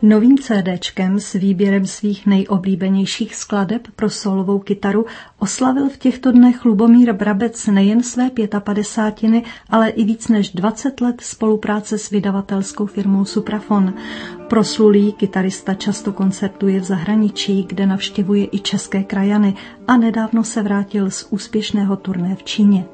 Novým CDčkem s výběrem svých nejoblíbenějších skladeb pro solovou kytaru oslavil v těchto dnech Lubomír Brabec nejen své 55, ale i víc než 20 let spolupráce s vydavatelskou firmou Supraphon. Proslulý kytarista často koncertuje v zahraničí, kde navštěvuje i české krajany a nedávno se vrátil z úspěšného turné v Číně.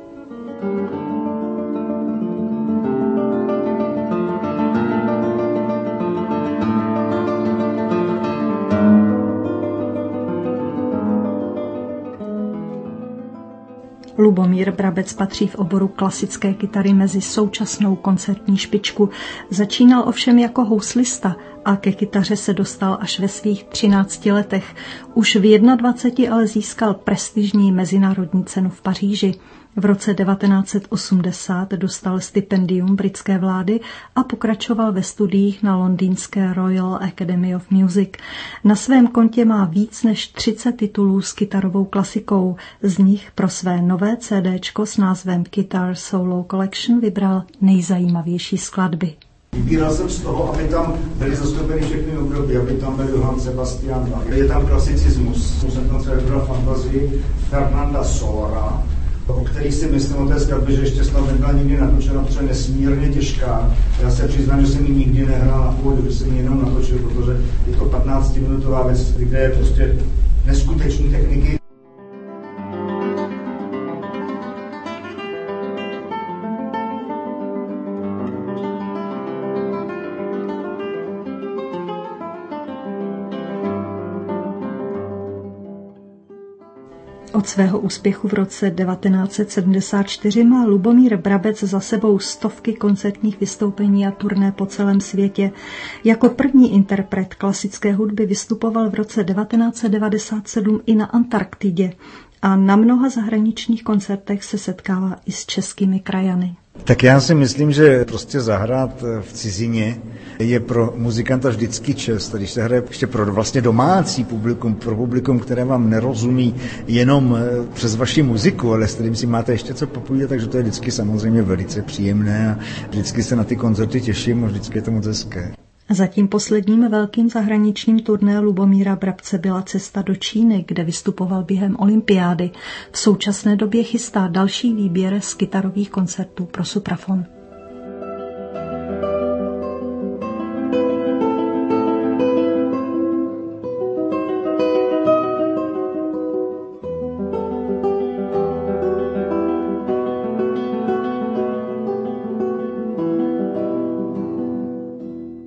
Lubomír Brabec patří v oboru klasické kytary mezi současnou koncertní špičku. Začínal ovšem jako houslista a ke kytaře se dostal až ve svých 13 letech. Už v 21 ale získal prestižní mezinárodní cenu v Paříži. V roce 1980 dostal stipendium britské vlády a pokračoval ve studiích na londýnské Royal Academy of Music. Na svém kontě má víc než 30 titulů s kytarovou klasikou. Z nich pro své nové CDčko s názvem Guitar Solo Collection vybral nejzajímavější skladby. Vybíral jsem z toho, aby tam byly zastoupeny všechny období, aby tam byl Johann Sebastian Bach. Je tam klasicismus, jsem tam třeba vybral fantazii Fernanda Solera, o kterých si myslím o té skladbě, že ještě snad nebyla nikdy natočena, protože je nesmírně těžká. Já se přiznám, že jsem ji nikdy nehrál na původu, že jsem ji jenom natočil, protože je to 15-minutová věc, kde je prostě neskutečný techniky. Od svého úspěchu v roce 1974 má Lubomír Brabec za sebou stovky koncertních vystoupení a turné po celém světě. Jako první interpret klasické hudby vystupoval v roce 1997 i na Antarktidě a na mnoha zahraničních koncertech se setkává i s českými krajany. Tak já si myslím, že prostě zahrát v cizině je pro muzikanta vždycky čest. Když se hraje ještě pro vlastně domácí publikum, pro publikum, které vám nerozumí jenom přes vaši muziku, ale s kterým si máte ještě co popovídat, takže to je vždycky samozřejmě velice příjemné a vždycky se na ty koncerty těším a vždycky je to moc hezké. Zatím posledním velkým zahraničním turné Lubomíra Brabce byla cesta do Číny, kde vystupoval během olympiády. V současné době chystá další výběr z kytarových koncertů pro Supraphon.